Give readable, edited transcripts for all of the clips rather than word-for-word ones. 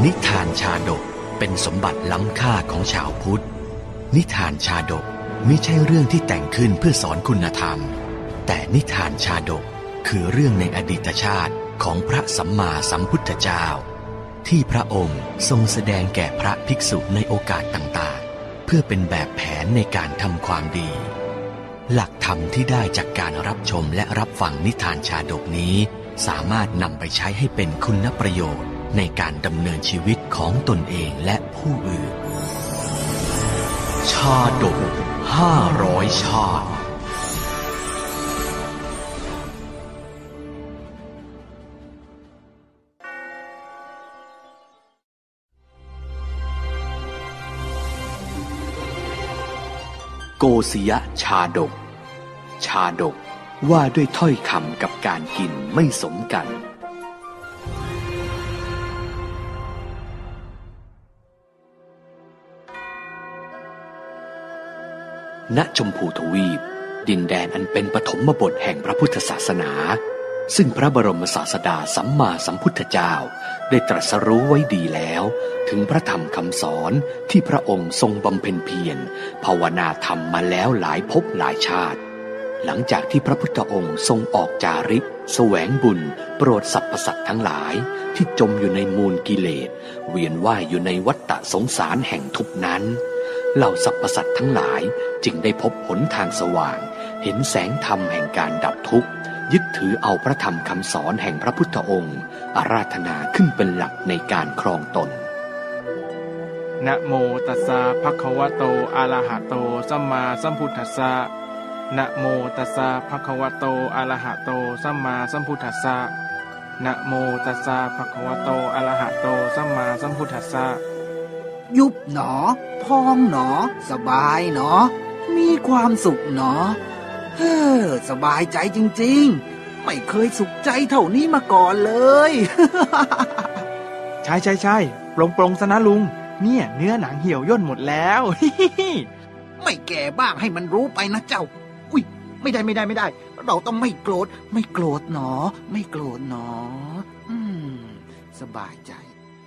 นิทานชาดกเป็นสมบัติล้ำค่าของชาวพุทธนิทานชาดกมิใช่เรื่องที่แต่งขึ้นเพื่อสอนคุณธรรมแต่นิทานชาดกคือเรื่องในอดีตชาติของพระสัมมาสัมพุทธเจ้าที่พระองค์ทรงแสดงแก่พระภิกษุในโอกาสต่างๆเพื่อเป็นแบบแผนในการทำความดีหลักธรรมที่ได้จากการรับชมและรับฟังนิทานชาดกนี้สามารถนำไปใช้ให้เป็นคุณประโยชน์ในการดำเนินชีวิตของตนเองและผู้อื่นชาดก500 ชาติโกสิยชาดกชาดกว่าด้วยถ้อยคำกับการกินไม่สมกันณชมพูทวีปดินแดนอันเป็นปฐมบทแห่งพระพุทธศาสนาซึ่งพระบรมศาสดาสัมมาสัมพุทธเจ้าได้ตรัสรู้ไว้ดีแล้วถึงพระธรรมคำสอนที่พระองค์ทรงบำเพ็ญเพียรภาวนาธรรมมาแล้วหลายภพหลายชาติหลังจากที่พระพุทธองค์ทรงออกจาริกแสวงบุญโปรดสรรพสัตว์ทั้งหลายที่จมอยู่ในมูลกิเลสเวียนว่ายอยู่ในวัฏฏะสงสารแห่งทุกข์นั้นเหล่าสรรพสัตว์ทั้งหลายจึงได้พบหนทางสว่างเห็นแสงธรรมแห่งการดับทุกข์ยึดถือเอาพระธรรมคำสอนแห่งพระพุทธองค์อาราธนาขึ้นเป็นหลักในการครองตนนะโมตัสสะภะคะวะโตอะระหะโตสัมมาสัมพุทธัสสะนะโมตัสสะภะคะวะโตอะระหะโตสัมมาสัมพุทธัสสะนะโมตัสสะภะคะวะโตอะระหะโตสัมมาสัมพุทธัสสะยุบหนอพองหนอสบายหนอมีความสุขหนอสบายใจจริงๆไม่เคยสุขใจเท่านี้มาก่อนเลยใช่ปรงซะนะลุงเนี่ยเนื้อหนังเหี่ยวย่นหมดแล้วไม่แก่บ้างให้มันรู้ไปนะเจ้าอุ๊ยไม่ได้เราต้องไม่โกรธหนอไม่โกรธหนอสบายใจ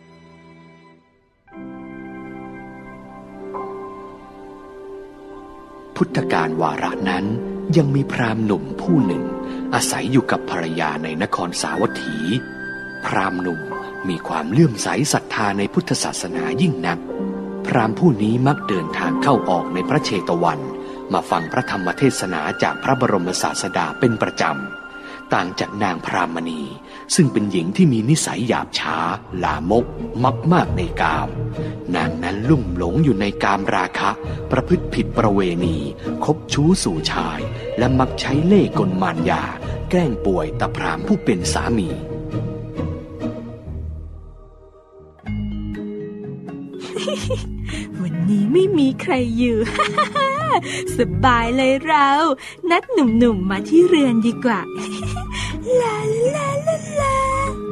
พุทธกาลวาระนั้นยังมีพราหมณ์หนุ่มผู้หนึ่งอาศัยอยู่กับภรรยาในนครสาวัตถีพราหมณ์หนุ่มมีความเลื่อมใสศรัทธาในพุทธศาสนายิ่งนักพราหมณ์ผู้นี้มักเดินทางเข้าออกในพระเชตวันมาฟังพระธรรมเทศนาจากพระบรมศาสดาเป็นประจำต่างจากนางพรามณีซึ่งเป็นหญิงที่มีนิสัยหยาบช้าลามกมากในกามนางนั้นลุ่มหลงอยู่ในกามราคะประพฤติผิดประเวณีคบชู้สู่ชายและมักใช้เล่ห์กลมารยาแกล้งป่วยตาพรามผู้เป็นสามีวันนี้ไม่มีใครอยู่ สบายเลยเรานัดหนุ่มๆมาที่เรือนดีกว่า ลาลาลาลา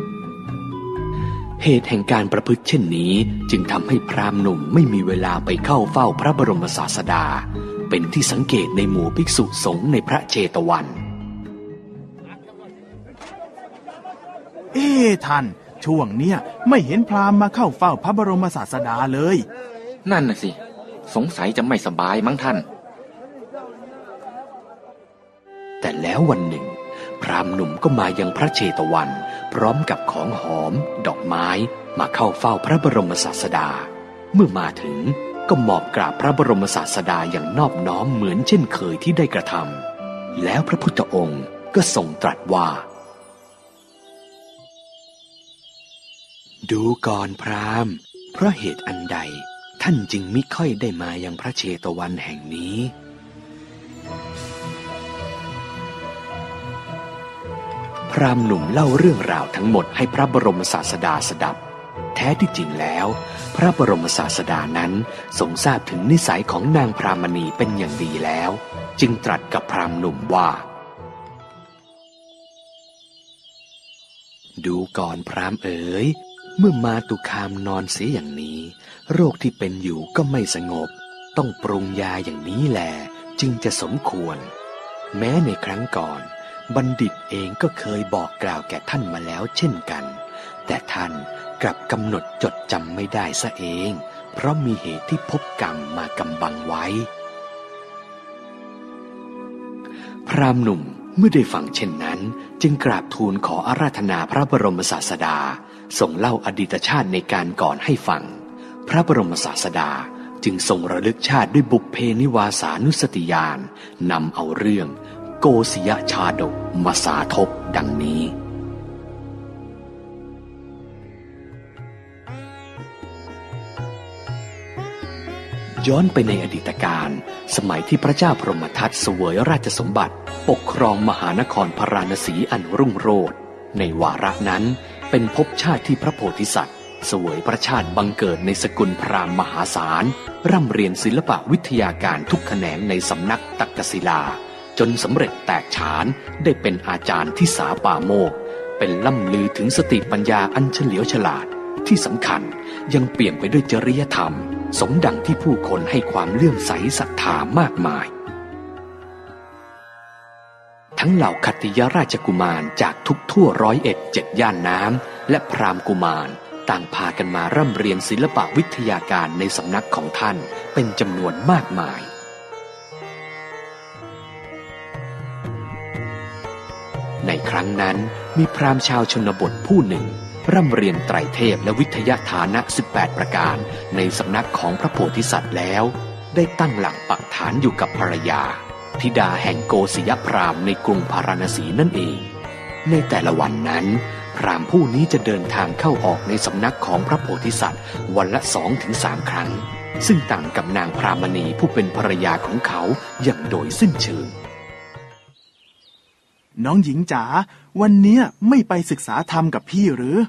เหตุแห่งการประพฤติเช่นนี้จึงทำให้พราหมณ์หนุ่มไม่มีเวลาไปเข้าเฝ้าพระบรมศาสดาเป็นที่สังเกตในหมู่ภิกษุสงฆ์ในพระเชตวันท่านช่วงเนี้ยไม่เห็นพราหมณ์มาเข้าเฝ้าพระบรมศาสดาเลยนั่นน่ะสิสงสัยจะไม่สบายมั้งท่านแต่แล้ววันหนึ่งพราหมณ์หนุ่มก็มายังพระเชตวันพร้อมกับของหอมดอกไม้มาเข้าเฝ้าพระบรมศาสดาเมื่อมาถึงก็หมอบกราบพระบรมศาสดาอย่างนอบน้อมเหมือนเช่นเคยที่ได้กระทำแล้วพระพุทธองค์ก็ทรงตรัสว่าดูก่อนพราหมณ์เพราะเหตุอันใดท่านจึงมิค่อยได้มายังพระเชตวันแห่งนี้พราหมณ์หนุ่มเล่าเรื่องราวทั้งหมดให้พระบรมศาสดาสดับแท้ที่จริงแล้วพระบรมศาสดานั้นทรงทราบถึงนิสัยของนางพรามณีเป็นอย่างดีแล้วจึงตรัสกับพราหมณ์หนุ่มว่าดูก่อนพราหมณ์เอ๋ยเมื่อมาตุคามนอนเสียอย่างนี้โรคที่เป็นอยู่ก็ไม่สงบต้องปรุงยาอย่างนี้แลจึงจะสมควรแม้ในครั้งก่อนบัณฑิตเองก็เคยบอกกล่าวแก่ท่านมาแล้วเช่นกันแต่ท่านกลับกำหนดจดจำไม่ได้ซะเองเพราะมีเหตุที่ภพกรรมมากำบังไว้พราหมณ์หนุ่มเมื่อได้ฟังเช่นนั้นจึงกราบทูลขออาราธนาพระบรมศาสดาทรงเล่าอดีตชาติในการก่อนให้ฟังพระบรมศาสดาจึงทรงระลึกชาติด้วยบุพเพนิวาสานุสติญาณนำเอาเรื่องโกสิยชาดกมาสาธกดังนี้ย้อนไปในอดีตการสมัยที่พระเจ้าพรหมทัตเสวยราชสมบัติปกครองมหานครพาราณสีอันรุ่งโรจน์ในวาระนั้นเป็นภพชาติที่พระโพธิสัตว์เสวยพระชาติบังเกิดในสกุลพราหมณ์มหาศาลร่ำเรียนศิลปะวิทยาการทุกแขนงในสำนักตักกศิลาจนสำเร็จแตกฉานได้เป็นอาจารย์ที่สาปาโมกข์เป็นล่ำลือถึงสติปัญญาอันเฉลียวฉลาดที่สำคัญยังเปี่ยมไปด้วยจริยธรรมสมดังที่ผู้คนให้ความเลื่อมใสศรัทธามากมายทั้งเหล่าคัตติยราชกุมารจากทุกทั่ว101 ย่านน้ำและพราหมณ์กุมารต่างพากันมาร่ำเรียนศิลปะวิทยาการในสำนักของท่านเป็นจำนวนมากมายในครั้งนั้นมีพราหมณ์ชาวชนบทผู้หนึ่งร่ำเรียนไตรเทพและวิทยาฐานะ18ประการในสำนักของพระโพธิสัตว์แล้วได้ตั้งหลักปักฐานอยู่กับภรรยาธิดาแห่งโกสิยพราหมณ์ในกรุงพาราณสีนั่นเองในแต่ละวันนั้นพราหมณ์ผู้นี้จะเดินทางเข้าออกในสำนักของพระโพธิสัตว์วันละ 2-3 ครั้งซึ่งต่างกับนางพรามณีผู้เป็นภรรยาของเขาอย่างโดยสิ้นเชิงน้องหญิงจ๋าวันเนี้ยไม่ไปศึกษาธรรมกับพี่หรือ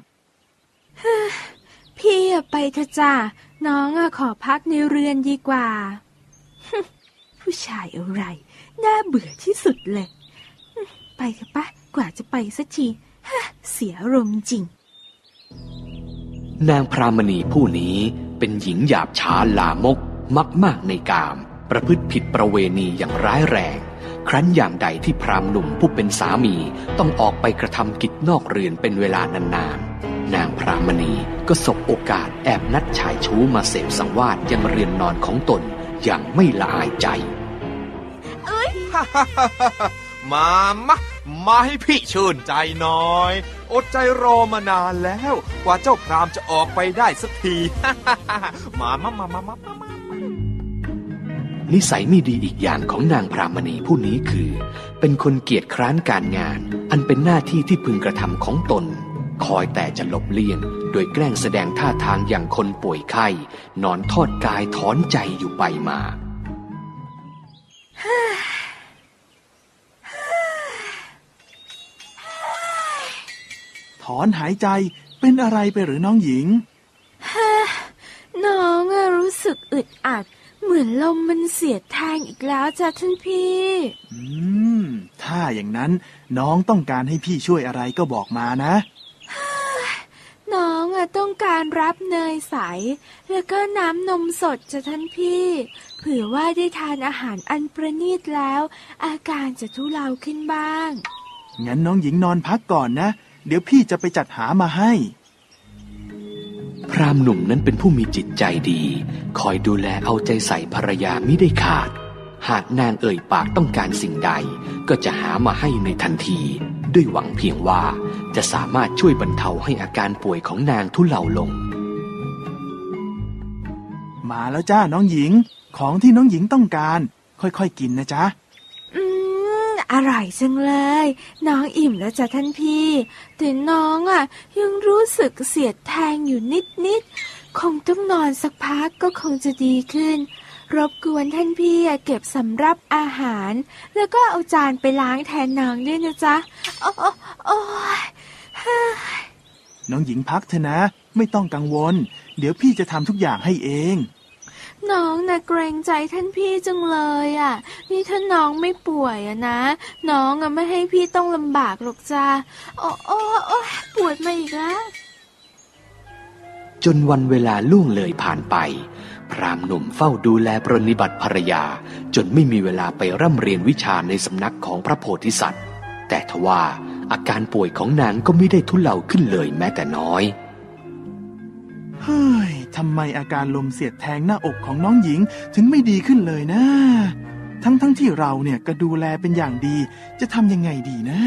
พี่ไปเถอะจ้าน้องขอพักในเรือนดีกว่าผู้ชายอะไรน่าเบื่อที่สุดเลยไปเถอะปะกว่าจะไปสักทีเสียอารมณ์จริงนางพรามณีผู้นี้เป็นหญิงหยาบช้าลามกมักมากในกามประพฤติผิดประเวณีอย่างร้ายแรงครั้นยามใดที่พราหมณ์หนุ่มผู้เป็นสามีต้องออกไปกระทำกิจนอกเรือนเป็นเวลานานๆนางพรามณีก็สบโอกาสแอบนัดชายชู้มาเสพสังวาสยังเรือนนอนของตนอย่างไม่ละอายใจมาให้พี่ชื่นใจหน่อยอดใจรอมานานแล้วกว่าเจ้าพราหมณ์จะออกไปได้สักทีมานิสัยไม่ดีอีกอย่างของนางพรามณีผู้นี้คือเป็นคนเกียจคร้านการงานอันเป็นหน้าที่ที่พึงกระทำของตนคอยแต่จะหลบเลี่ยงโดยแกล้งแสดงท่าทางอย่างคนป่วยไข้นอนทอดกายถอนใจอยู่ไปมาถอนหายใจเป็นอะไรไปหรือน้องหญิงน้องรู้สึกอึดอัดเหมือนลมมันเสียดแทงอีกแล้วจ้ะท่านพี่ถ้าอย่างนั้นน้องต้องการให้พี่ช่วยอะไรก็บอกมานะน้องต้องการรับเนยใสแล้วก็น้ำนมสดจ้ะท่านพี่เผื่อว่าได้ทานอาหารอันประณีตแล้วอาการจะทุเลาขึ้นบ้างงั้นน้องหญิงนอนพักก่อนนะเดี๋ยวพี่จะไปจัดหามาให้พราหมณ์หนุ่มนั้นเป็นผู้มีจิตใจดีคอยดูแลเอาใจใส่ภรรยามิได้ขาดหากนางเอ่ยปากต้องการสิ่งใดก็จะหามาให้ในทันทีด้วยหวังเพียงว่าจะสามารถช่วยบรรเทาให้อาการป่วยของนางทุเลาลงมาแล้วจ้าน้องหญิงของที่น้องหญิงต้องการค่อยๆกินนะจ๊ะอร่อยจังเลยน้องอิ่มแล้วจ้ะท่านพี่แต่น้องยังรู้สึกเสียดแทงอยู่นิดคงต้องนอนสักพักก็คงจะดีขึ้นรบกวนท่านพี่เก็บสำรับอาหารแล้วก็เอาจานไปล้างแทนน้องด้วยนะจ๊ะโอ้ยน้องหญิงพักเถอะนะไม่ต้องกังวลเดี๋ยวพี่จะทำทุกอย่างให้เองน้องเกรงใจท่านพี่จังเลยนี่ถ้าน้องไม่ป่วยนะน้องไม่ให้พี่ต้องลำบากหรอกจ้าโอ้ปวดมาอีกแล้วจนวันเวลาล่วงเลยผ่านไปพราหมณ์หนุ่มเฝ้าดูแลปรนนิบัติภรรยาจนไม่มีเวลาไปร่ำเรียนวิชาในสำนักของพระโพธิสัตว์แต่ทว่าอาการป่วยของนางก็ไม่ได้ทุเลาขึ้นเลยแม้แต่น้อยเฮ้ยทำไมอาการลมเสียดแทงหน้าอกของน้องหญิงถึงไม่ดีขึ้นเลยนะทั้งที่เราเนี่ยก็ดูแลเป็นอย่างดีจะทำยังไงดีนะ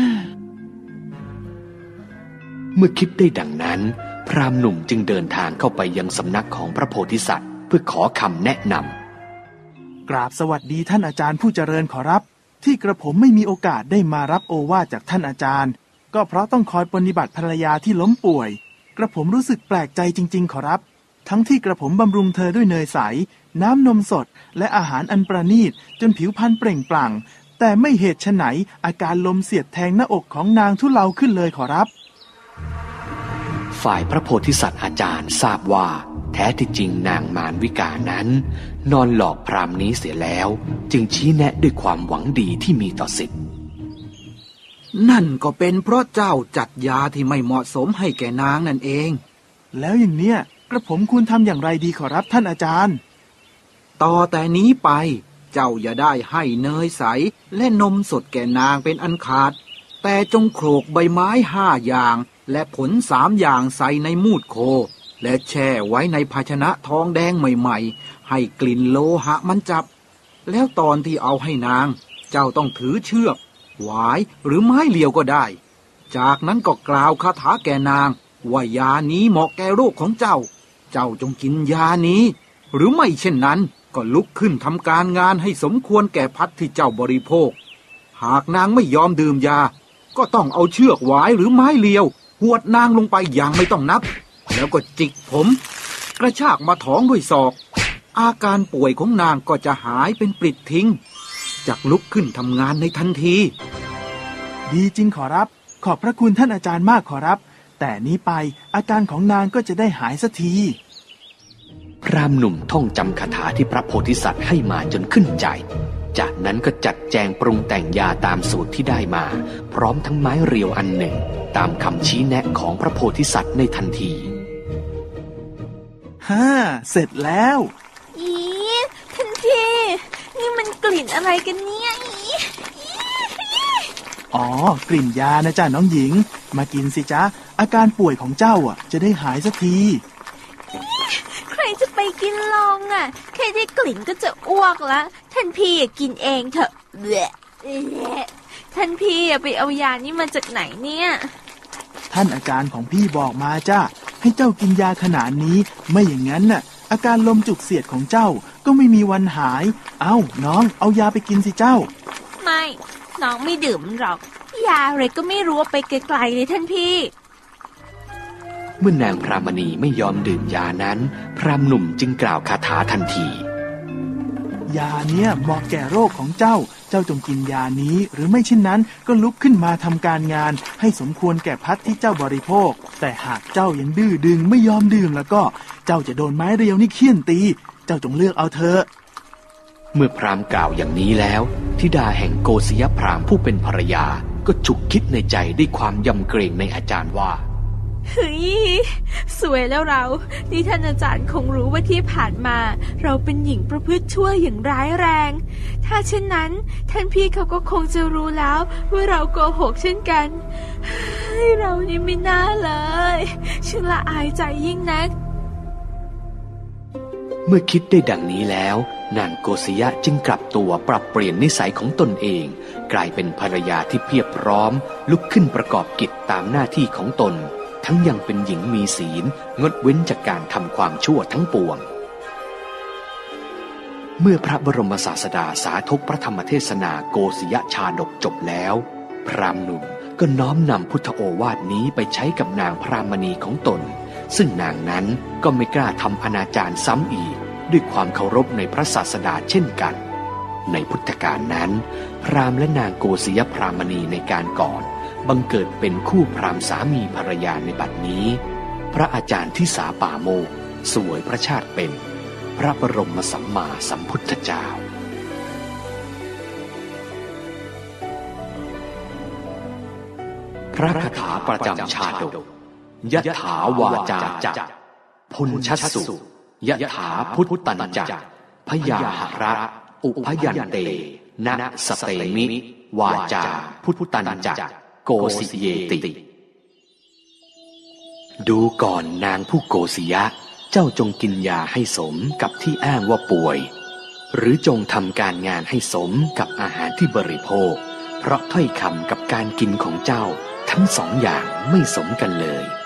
เมื่อคิดได้ดังนั้นพราหมณ์หนุ่มจึงเดินทางเข้าไปยังสำนักของพระโพธิสัตว์เพื่อขอคำแนะนำกราบสวัสดีท่านอาจารย์ผู้เจริญขอรับที่กระผมไม่มีโอกาสได้มารับโอวาทจากท่านอาจารย์ก็เพราะต้องคอยปฏิบัติภรรยาที่ล้มป่วยกระผมรู้สึกแปลกใจจริงๆขอรับทั้งที่กระผมบำรุงเธอด้วยเนยใสน้ำนมสดและอาหารอันประณีตจนผิวพรรณเปล่งปลั่งแต่ไม่เหตุไฉนอาการลมเสียดแทงหน้าอกของนางทุเลาขึ้นเลยขอรับฝ่ายพระโพธิสัตว์อาจารย์ทราบว่าแท้ที่จริงนางมารวิกานั้นนอนหลอกพราหมณ์นี้เสียแล้วจึงชี้แนะด้วยความหวังดีที่มีต่อสิทธิ์นั่นก็เป็นเพราะเจ้าจัดยาที่ไม่เหมาะสมให้แก่นางนั่นเองแล้วอย่างเนี้ยกระผมควรทำอย่างไรดีขอรับท่านอาจารย์ต่อแต่นี้ไปเจ้าอย่าได้ให้เนยใสและนมสดแก่นางเป็นอันขาดแต่จงโขลกใบไม้5 อย่างและผล3 อย่างใส่ในมูดโคและแช่ไว้ในภาชนะทองแดงใหม่ๆให้กลิ่นโลหะมันจับแล้วตอนที่เอาให้นางเจ้าต้องถือเชือกหวายหรือไม้เหลี่ยวก็ได้จากนั้นก็กล่าวคาถาแก่นางว่ายานี้เหมาะแก่โรคของเจ้าจงกินยานี้หรือไม่เช่นนั้นก็ลุกขึ้นทำการงานให้สมควรแก่พัดที่เจ้าบริโภคหากนางไม่ยอมดื่มยาก็ต้องเอาเชือกหวายหรือไม้เหลี่ยวหวดนางลงไปอย่างไม่ต้องนับแล้วก็จิกผมกระชากมาท้องด้วยศอกอาการป่วยของนางก็จะหายเป็นปลิดทิ้งจากลุกขึ้นทำงานในทันทีดีจริงขอรับขอบพระคุณท่านอาจารย์มากขอรับแต่นี้ไปอาการของนางก็จะได้หายสักทีพราหมณ์หนุ่มท่องจำคาถาที่พระโพธิสัตว์ให้มาจนขึ้นใจจากนั้นก็จัดแจงปรุงแต่งยาตามสูตรที่ได้มาพร้อมทั้งไม้เรียวอันหนึ่งตามคำชี้แนะของพระโพธิสัตว์ในทันทีเสร็จแล้วอีท่านพี่นี่มันกลิ่นอะไรกันเนี่ยอ๋อกลิ่นยานะจ๊ะน้องหญิงมากินสิจ๊ะอาการป่วยของเจ้าจะได้หายสักทีใครจะไปกินลองแค่ได้กลิ่นก็จะอ้วกละท่านพี่กินเองเถอะท่านพี่ไปเอายานี้มาจากไหนเนี่ยท่านอาจารย์ของพี่บอกมาจ้ะให้เจ้ากินยาขนาดนี้ไม่อย่างนั้นอาการลมจุกเสียดของเจ้าก็ไม่มีวันหายเอ้าน้องเอายาไปกินสิเจ้าไม่น้องไม่ดื่มหรอกยาอะไรก็ไม่รู้ไปไกลๆเลยท่านพี่เมื่อนางพรามณีไม่ยอมดื่มยานั้นพราหมณ์หนุ่มจึงกล่าวคาถาทันทียาเนี้ยเหมาะแก่โรคของเจ้าจงกินยานี้หรือไม่เช่นนั้นก็ลุกขึ้นมาทำการงานให้สมควรแก่พัดที่เจ้าบริโภคแต่หากเจ้ายังดื้อดึงไม่ยอมดื่มแล้วก็เจ้าจะโดนไม้เรียวนี่เฆี่ยนตีเจ้าจงเลือกเอาเถอะเมื่อพราหมณ์กล่าวอย่างนี้แล้วธิดาแห่งโกศยพราหมณ์ผู้เป็นภรรยาก็ฉุกคิดในใจด้วยความยำเกรงในอาจารย์ว่าเฮ้ยสวยแล้วเรานี่ท่านอาจารย์คงรู้ว่าที่ผ่านมาเราเป็นหญิงประพฤติชั่วอย่างร้ายแรงถ้าเช่นนั้นท่านพี่เขาก็คงจะรู้แล้วว่าเราโกหกเช่นกันเรานี่ไม่น่าเลยช่างละอายใจยิ่งนักเมื่อคิดได้ดังนี้แล้วนางโกศยะจึงกลับตัวปรับเปลี่ยนนิสัยของตนเองกลายเป็นภรรยาที่เพียบพร้อมลุกขึ้นประกอบกิจตามหน้าที่ของตนทั้งยังเป็นหญิงมีศีลงดเว้นจากการทำความชั่วทั้งปวงเมื่อพระบรมศาสดาสาธกพระธรรมเทศนาโกศยชาดกจบแล้วพราหมณ์หนุ่มก็น้อมนำพุทธโอวาทนี้ไปใช้กับนางพรามณีของตนซึ่งนางนั้นก็ไม่กล้าทำอนาจารซ้ำอีกด้วยความเคารพในพระศาสดาเช่นกันในพุทธกาลนั้นพราหมณ์และนางโกศยพรามณีในการก่อนบังเกิดเป็นคู่พราหมณ์สามีภรรยาในบัดนี้พระอาจารย์ทิสาป่าโมกข์สวยพระชาติเป็นพระบรมสัมมาสัมพุทธเจ้าพระคาถาประจำชาดกยถาวาจาจักพุญชัสสุยถาพุทตัญจักพยาหระอุพยันเตนะสเตมิวาจาพุทตัญจักโกสิเยติดูก่อนนางผู้โกสิยะเจ้าจงกินยาให้สมกับที่อ้างว่าป่วย หรือจงทำการงานให้สมกับอาหารที่บริโภคเพราะถ้อยคำกับการกินของเจ้าทั้งสองอย่างไม่สมกันเลย